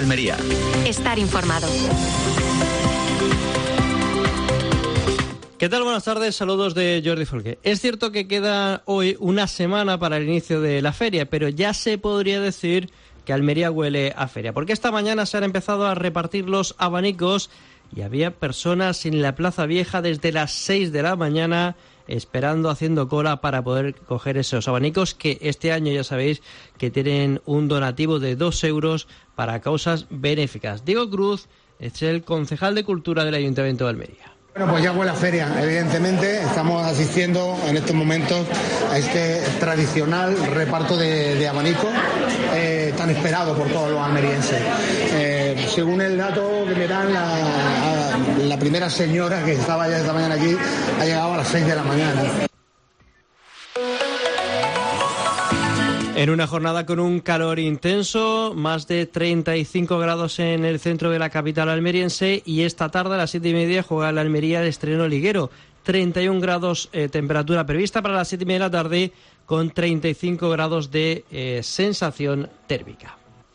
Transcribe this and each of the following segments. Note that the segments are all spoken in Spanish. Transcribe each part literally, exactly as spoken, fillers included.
Almería. Estar informado. ¿Qué tal? Buenas tardes, saludos de Jordi Folque. Es cierto que queda hoy una semana para el inicio de la feria, pero ya se podría decir que Almería huele a feria, porque esta mañana se han empezado a repartir los abanicos y había personas en la Plaza Vieja desde las seis de la mañana esperando, haciendo cola para poder coger esos abanicos que este año ya sabéis que tienen un donativo de dos euros para causas benéficas. Diego Cruz es el concejal de Cultura del Ayuntamiento de Almería. Bueno, pues ya huele a feria, evidentemente. Estamos asistiendo en estos momentos a este tradicional reparto de, de abanicos eh, tan esperado por todos los almerienses. Eh, según el dato que me dan, la, la primera señora que estaba ya esta mañana aquí ha llegado a las seis de la mañana. En una jornada con un calor intenso, más de treinta y cinco grados en el centro de la capital almeriense, y esta tarde a las siete y media juega la Almería el estreno liguero. treinta y un grados eh, temperatura prevista para las siete y media de la tarde, con treinta y cinco grados de eh, sensación térmica.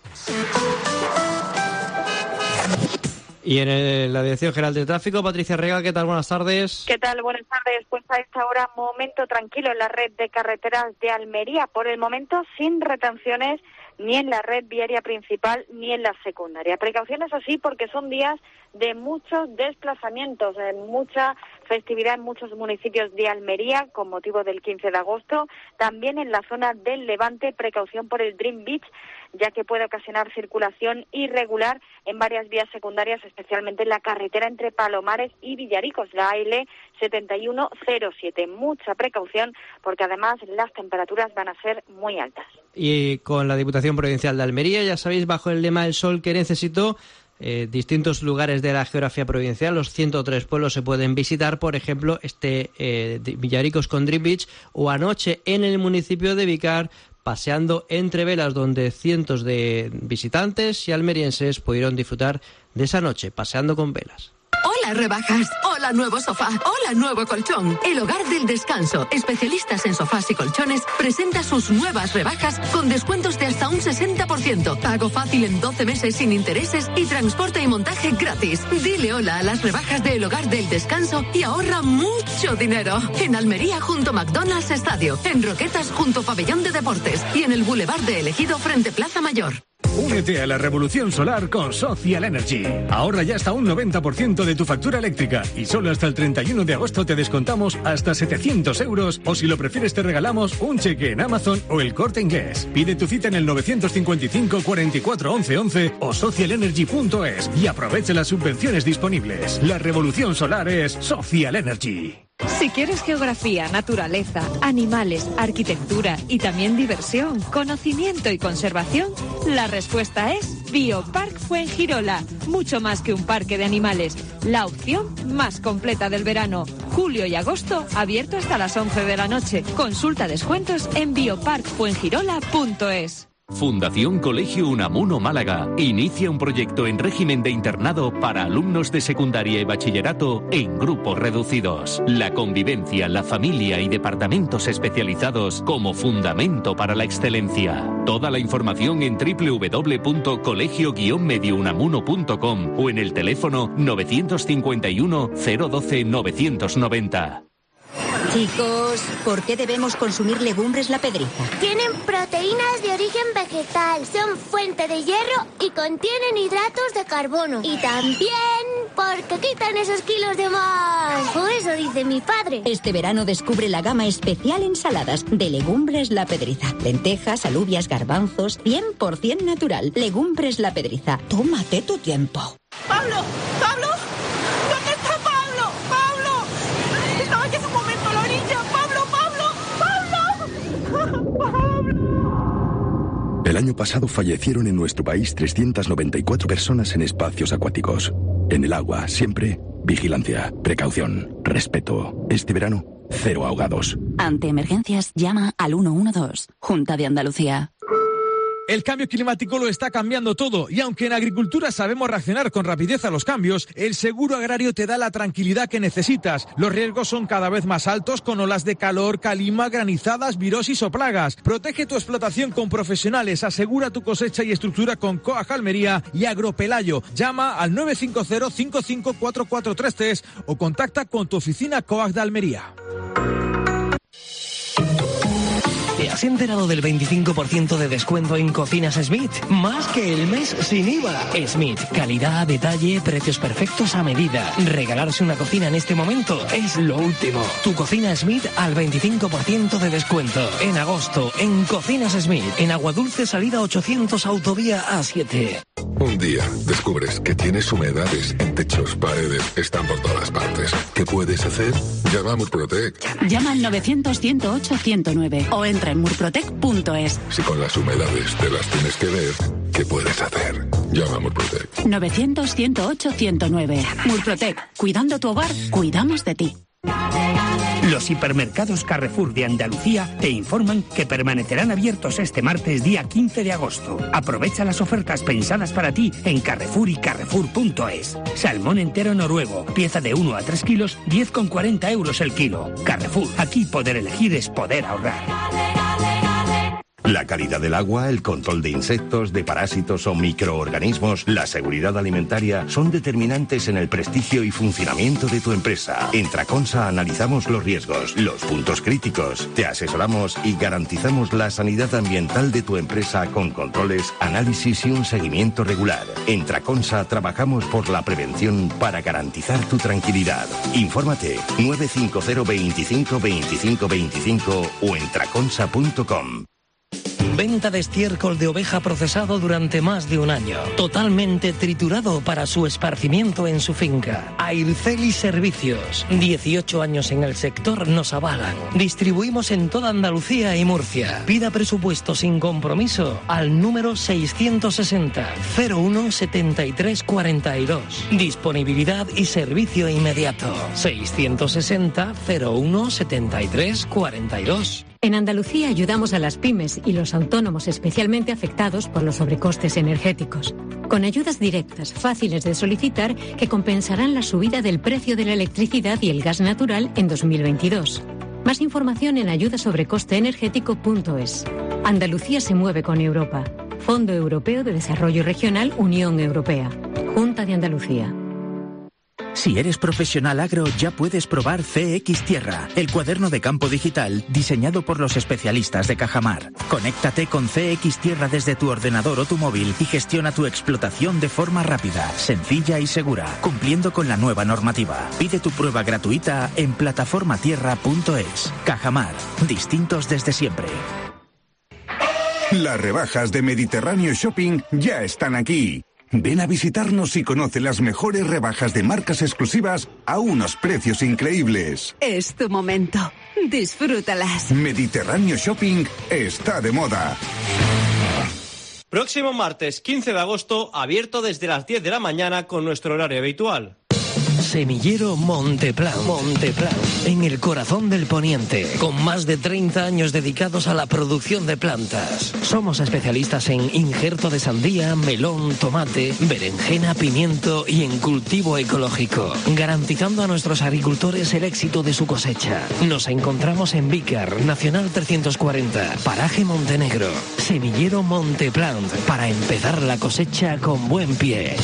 Y en el, la Dirección General de Tráfico, Patricia Rega, ¿qué tal? Buenas tardes. ¿Qué tal? Buenas tardes. Pues a esta hora, momento tranquilo en la red de carreteras de Almería. Por el momento, sin retenciones ni en la red viaria principal ni en la secundaria. Precauciones, así, porque son días de muchos desplazamientos, de mucha festividad en muchos municipios de Almería con motivo del quince de agosto. También en la zona del Levante, precaución por el Dream Beach, ya que puede ocasionar circulación irregular en varias vías secundarias, especialmente en la carretera entre Palomares y Villaricos, la A L setenta y uno cero siete. Mucha precaución, porque además las temperaturas van a ser muy altas. Y con la Diputación Provincial de Almería, ya sabéis, bajo el lema El sol que necesito, eh, distintos lugares de la geografía provincial, los ciento tres pueblos se pueden visitar, por ejemplo, este eh, Villaricos con Dream Beach, o anoche en el municipio de Vicar, paseando entre velas, donde cientos de visitantes y almerienses pudieron disfrutar de esa noche, paseando con velas. Hola rebajas, hola nuevo sofá, hola nuevo colchón. El Hogar del Descanso, especialistas en sofás y colchones, presenta sus nuevas rebajas con descuentos de hasta un sesenta por ciento. Pago fácil en doce meses sin intereses y transporte y montaje gratis. Dile hola a las rebajas de El Hogar del Descanso y ahorra mucho dinero. En Almería junto a McDonald's Estadio, en Roquetas junto a Pabellón de Deportes y en el Boulevard de Ejido frente Plaza Mayor. Únete a la revolución solar con Social Energy. Ahorra ya hasta un noventa por ciento de tu factura eléctrica y solo hasta el treinta y uno de agosto te descontamos hasta setecientos euros, o si lo prefieres te regalamos un cheque en Amazon o el Corte Inglés. Pide tu cita en el novecientos cincuenta y cinco, cuarenta y cuatro, once, once o social energy punto es y aprovecha las subvenciones disponibles. La revolución solar es Social Energy. Si quieres geografía, naturaleza, animales, arquitectura y también diversión, conocimiento y conservación, la respuesta es Biopark Fuengirola. Mucho más que un parque de animales. La opción más completa del verano. Julio y agosto, abierto hasta las once de la noche. Consulta descuentos en biopark fuengirola punto es. Fundación Colegio Unamuno Málaga inicia un proyecto en régimen de internado para alumnos de secundaria y bachillerato en grupos reducidos. La convivencia, la familia y departamentos especializados como fundamento para la excelencia. Toda la información en doble u doble u doble u punto colegio guion medio unamuno punto com o en el teléfono novecientos cincuenta y uno, cero doce, novecientos noventa. Chicos, ¿por qué debemos consumir legumbres La Pedriza? Tienen proteínas de origen vegetal, son fuente de hierro y contienen hidratos de carbono. Y también porque quitan esos kilos de más. Por eso dice mi padre. Este verano descubre la gama especial ensaladas de Legumbres La Pedriza. Lentejas, alubias, garbanzos, cien por ciento natural. Legumbres La Pedriza. Tómate tu tiempo. ¡Pablo! ¡Pablo! ¿Dónde está Pablo? ¡Pablo! Estaba aquí hace un momento a la orilla. ¡Pablo! ¡Pablo! ¡Pablo! ¡Pablo! El año pasado fallecieron en nuestro país trescientas noventa y cuatro personas en espacios acuáticos. En el agua, siempre, vigilancia, precaución, respeto. Este verano, cero ahogados. Ante emergencias, llama al uno uno dos. Junta de Andalucía. El cambio climático lo está cambiando todo y aunque en agricultura sabemos reaccionar con rapidez a los cambios, el seguro agrario te da la tranquilidad que necesitas. Los riesgos son cada vez más altos con olas de calor, calima, granizadas, virosis o plagas. Protege tu explotación con profesionales, asegura tu cosecha y estructura con Coag Almería y Agropelayo. Llama al nueve cinco cero, cinco cinco cuatro cuatro tres tres o contacta con tu oficina Coag de Almería. ¿Te has enterado del veinticinco por ciento de descuento en Cocinas Smith? Más que el mes sin I V A. Smith, calidad, detalle, precios perfectos a medida. Regalarse una cocina en este momento es lo último. Tu Cocina Smith al veinticinco por ciento de descuento. En agosto, en Cocinas Smith, en Aguadulce, salida ochocientos, autovía A siete. Un día descubres que tienes humedades en techos, paredes, están por todas partes. ¿Qué puedes hacer? Llama a Murprotec. Llama al novecientos, ciento ocho, ciento nueve o entra en murprotec punto es. Si con las humedades te las tienes que ver, ¿qué puedes hacer? Llama a Murprotec. novecientos, ciento ocho, ciento nueve. Murprotec. Cuidando tu hogar, cuidamos de ti. Los hipermercados Carrefour de Andalucía te informan que permanecerán abiertos este martes día quince de agosto. Aprovecha las ofertas pensadas para ti en Carrefour y Carrefour punto es. Salmón entero noruego, pieza de uno a tres kilos, diez con cuarenta euros el kilo. Carrefour, aquí poder elegir es poder ahorrar. La calidad del agua, el control de insectos, de parásitos o microorganismos, la seguridad alimentaria son determinantes en el prestigio y funcionamiento de tu empresa. En Traconsa analizamos los riesgos, los puntos críticos, te asesoramos y garantizamos la sanidad ambiental de tu empresa con controles, análisis y un seguimiento regular. En Traconsa trabajamos por la prevención para garantizar tu tranquilidad. Infórmate nueve cinco cero, veinticinco, veinticinco, veinticinco o en traconsa punto com. Venta de estiércol de oveja procesado durante más de un año. Totalmente triturado para su esparcimiento en su finca. Airceli Servicios. dieciocho años en el sector nos avalan. Distribuimos en toda Andalucía y Murcia. Pida presupuesto sin compromiso al número seiscientos sesenta, cero uno, setenta y tres cuarenta y dos. Disponibilidad y servicio inmediato. seiscientos sesenta, cero uno, setenta y tres cuarenta y dos. En Andalucía ayudamos a las pymes y los autónomos especialmente afectados por los sobrecostes energéticos, con ayudas directas, fáciles de solicitar, que compensarán la subida del precio de la electricidad y el gas natural en dos mil veintidós. Más información en ayuda sobre coste energético punto es. Andalucía se mueve con Europa. Fondo Europeo de Desarrollo Regional, Unión Europea. Junta de Andalucía. Si eres profesional agro, ya puedes probar C X Tierra, el cuaderno de campo digital diseñado por los especialistas de Cajamar. Conéctate con C X Tierra desde tu ordenador o tu móvil y gestiona tu explotación de forma rápida, sencilla y segura, cumpliendo con la nueva normativa. Pide tu prueba gratuita en plataforma tierra punto es. Cajamar, distintos desde siempre. Las rebajas de Mediterráneo Shopping ya están aquí. Ven a visitarnos y conoce las mejores rebajas de marcas exclusivas a unos precios increíbles. Es tu momento. Disfrútalas. Mediterráneo Shopping está de moda. Próximo martes quince de agosto, abierto desde las diez de la mañana con nuestro horario habitual. Semillero Monteplan. Monteplan, en el corazón del poniente, con más de treinta años dedicados a la producción de plantas. Somos especialistas en injerto de sandía, melón, tomate, berenjena, pimiento y en cultivo ecológico, garantizando a nuestros agricultores el éxito de su cosecha. Nos encontramos en Vícar, Nacional trescientos cuarenta, Paraje Montenegro. Semillero Monteplan, para empezar la cosecha con buen pie.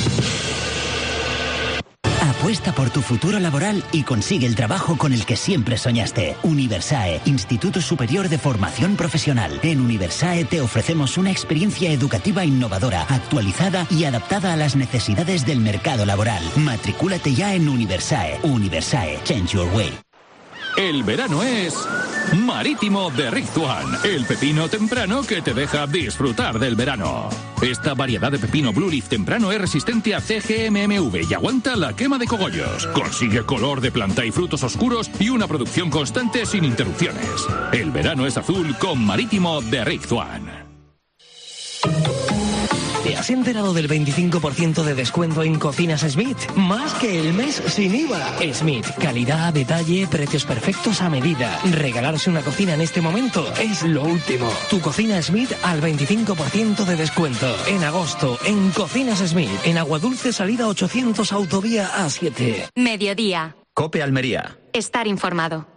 Apuesta por tu futuro laboral y consigue el trabajo con el que siempre soñaste. Universae, Instituto Superior de Formación Profesional. En Universae te ofrecemos una experiencia educativa innovadora, actualizada y adaptada a las necesidades del mercado laboral. Matricúlate ya en Universae. Universae, change your way. El verano es Marítimo de Rizzuan, el pepino temprano que te deja disfrutar del verano. Esta variedad de pepino Blue Leaf temprano es resistente a C G M M V y aguanta la quema de cogollos. Consigue color de planta y frutos oscuros y una producción constante sin interrupciones. El verano es azul con Marítimo de Rizzuan. ¿Te ¿Te has enterado del veinticinco por ciento de descuento en Cocinas Smith? Más que el mes sin I V A. Smith, calidad, detalle, precios perfectos a medida. Regalarse una cocina en este momento es lo último. Tu Cocina Smith al veinticinco por ciento de descuento. En agosto, en Cocinas Smith, en Aguadulce, salida ochocientos, autovía A siete. Mediodía. COPE Almería. Estar informado.